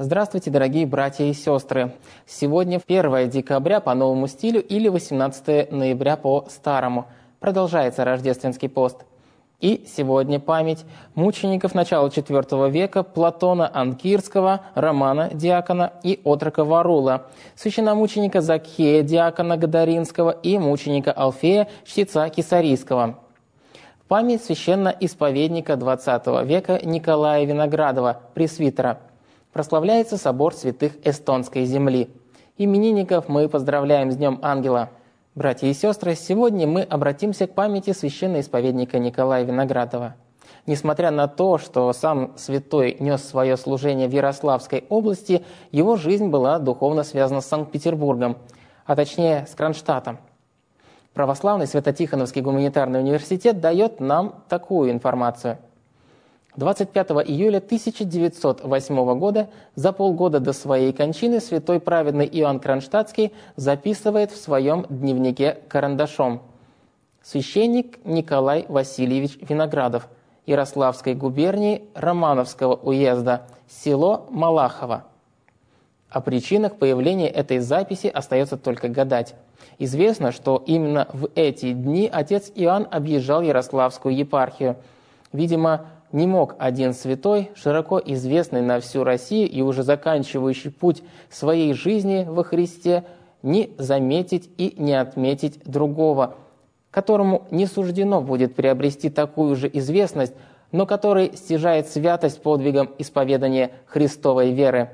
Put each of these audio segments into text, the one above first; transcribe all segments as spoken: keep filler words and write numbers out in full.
Здравствуйте, дорогие братья и сестры! Сегодня первое декабря по новому стилю или восемнадцатое ноября по старому. Продолжается рождественский пост. И сегодня память мучеников начала четвёртого века Платона Анкирского, Романа Диакона и отрока Варула, священномученика Закхея Диакона Гадаринского и мученика Алфея, чтеца Кесарийского. Память священно-исповедника двадцатого века Николая Виноградова, пресвитера. Прославляется собор святых Эстонской земли. Именинников мы поздравляем с Днем Ангела. Братья и сестры, сегодня мы обратимся к памяти священноисповедника Николая Виноградова. Несмотря на то, что сам святой нес свое служение в Ярославской области, его жизнь была духовно связана с Санкт-Петербургом, а точнее с Кронштадтом. Православный Свято-Тихоновский гуманитарный университет дает нам такую информацию. двадцать пятого июля тысяча девятьсот восьмого года, за полгода до своей кончины, святой праведный Иоанн Кронштадтский записывает в своем дневнике карандашом: «Священник Николай Васильевич Виноградов, Ярославской губернии Романовского уезда, село Малахово». О причинах появления этой записи остается только гадать. Известно, что именно в эти дни отец Иоанн объезжал Ярославскую епархию. Видимо, не мог один святой, широко известный на всю Россию и уже заканчивающий путь своей жизни во Христе, не заметить и не отметить другого, которому не суждено будет приобрести такую же известность, но который стяжает святость подвигом исповедания Христовой веры.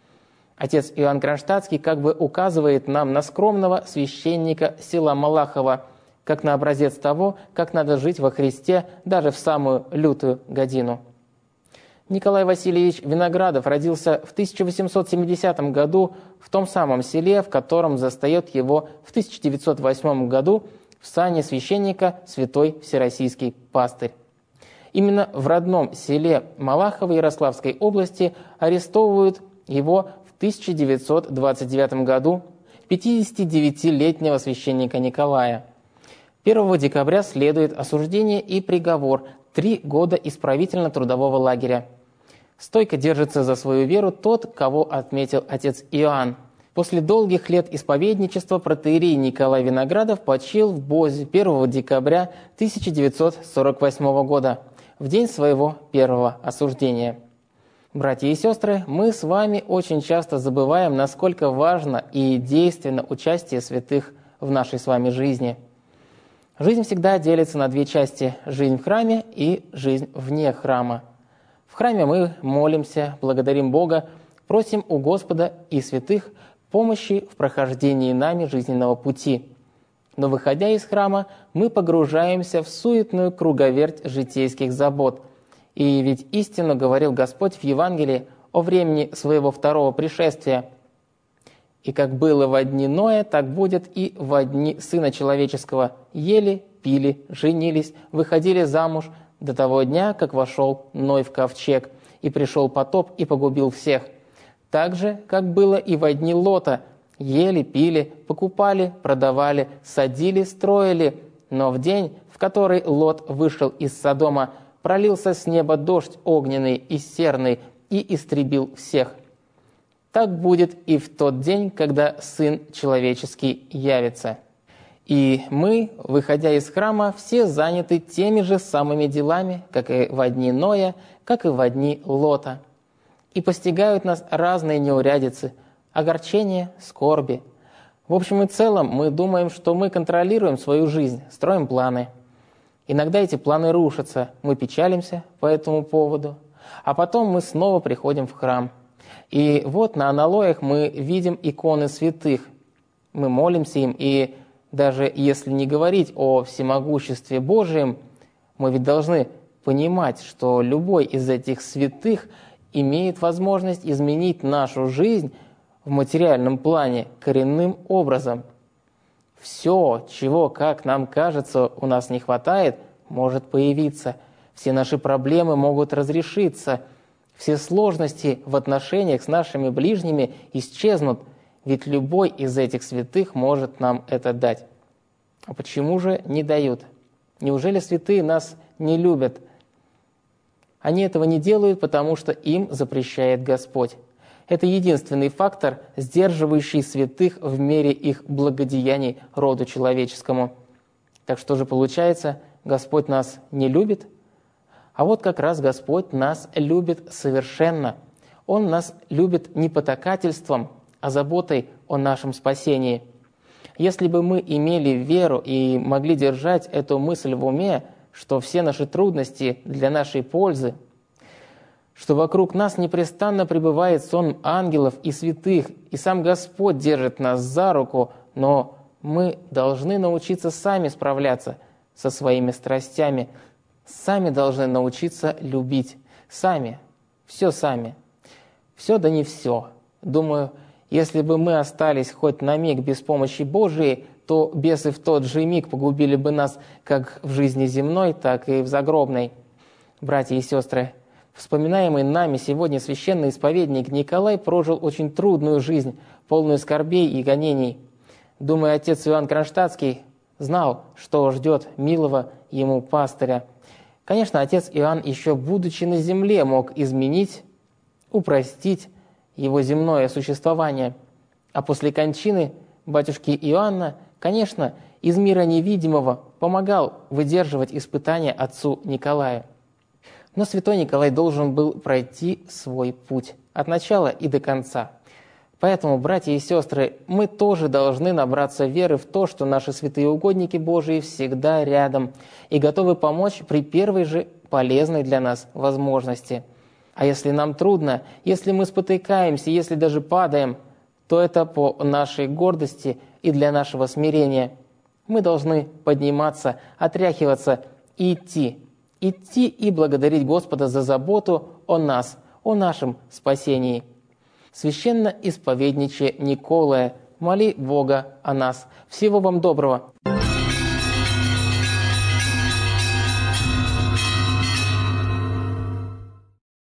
Отец Иоанн Кронштадтский как бы указывает нам на скромного священника села Малахово, как на образец того, как надо жить во Христе даже в самую лютую годину. Николай Васильевич Виноградов родился в тысяча восемьсот семидесятом году в том самом селе, в котором застает его в тысяча девятьсот восьмом году в сане священника святой всероссийский пастырь. Именно в родном селе Малахово Ярославской области арестовывают его в тысяча девятьсот двадцать девятом году пятидесятидевятилетнего священника Николая. первого декабря следует осуждение и приговор – три года исправительно-трудового лагеря. Стойко держится за свою веру тот, кого отметил отец Иоанн. После долгих лет исповедничества протоиерей Николай Виноградов почил в Бозе первого декабря тысяча девятьсот сорок восьмого года, в день своего первого осуждения. Братья и сестры, мы с вами очень часто забываем, насколько важно и действенно участие святых в нашей с вами жизни. Жизнь всегда делится на две части – жизнь в храме и жизнь вне храма. В храме мы молимся, благодарим Бога, просим у Господа и святых помощи в прохождении нами жизненного пути. Но выходя из храма, мы погружаемся в суетную круговерть житейских забот. И ведь истинно говорил Господь в Евангелии о времени своего второго пришествия. «И как было во дни Ноя, так будет и во дни Сына Человеческого. Ели, пили, женились, выходили замуж до того дня, как вошел Ной в ковчег, и пришел потоп и погубил всех. Так же, как было и во дни Лота. Ели, пили, покупали, продавали, садили, строили. Но в день, в который Лот вышел из Содома, пролился с неба дождь огненный и серный и истребил всех. Так будет и в тот день, когда Сын Человеческий явится». И мы, выходя из храма, все заняты теми же самыми делами, как и во дни Ноя, как и во дни Лота. И постигают нас разные неурядицы, огорчения, скорби. В общем и целом мы думаем, что мы контролируем свою жизнь, строим планы. Иногда эти планы рушатся, мы печалимся по этому поводу, а потом мы снова приходим в храм. И вот на аналоях мы видим иконы святых. Мы молимся им, и даже если не говорить о всемогуществе Божьем, мы ведь должны понимать, что любой из этих святых имеет возможность изменить нашу жизнь в материальном плане коренным образом. Все, чего, как нам кажется, у нас не хватает, может появиться. Все наши проблемы могут разрешиться. Все сложности в отношениях с нашими ближними исчезнут, ведь любой из этих святых может нам это дать. А почему же не дают? Неужели святые нас не любят? Они этого не делают, потому что им запрещает Господь. Это единственный фактор, сдерживающий святых в мере их благодеяний роду человеческому. Так что же получается, Господь нас не любит? А вот как раз Господь нас любит совершенно. Он нас любит не потакательством, а заботой о нашем спасении. Если бы мы имели веру и могли держать эту мысль в уме, что все наши трудности для нашей пользы, что вокруг нас непрестанно пребывает сон ангелов и святых, и сам Господь держит нас за руку, но мы должны научиться сами справляться со своими страстями, сами должны научиться любить, сами, все сами, все да не все. Думаю, если бы мы остались хоть на миг без помощи Божией, то бесы в тот же миг погубили бы нас как в жизни земной, так и в загробной. Братья и сестры, вспоминаемый нами сегодня священный исповедник Николай прожил очень трудную жизнь, полную скорбей и гонений. Думаю, отец Иоанн Кронштадтский знал, что ждет милого ему пастыря. Конечно, отец Иоанн, еще будучи на земле, мог изменить, упростить его земное существование. А после кончины батюшки Иоанна, конечно, из мира невидимого помогал выдерживать испытания отцу Николаю. Но святой Николай должен был пройти свой путь от начала и до конца. Поэтому, братья и сестры, мы тоже должны набраться веры в то, что наши святые угодники Божии всегда рядом и готовы помочь при первой же полезной для нас возможности. А если нам трудно, если мы спотыкаемся, если даже падаем, то это по нашей гордости и для нашего смирения. Мы должны подниматься, отряхиваться и идти. Идти и благодарить Господа за заботу о нас, о нашем спасении. Священно-исповедниче Николае, моли Бога о нас. Всего вам доброго!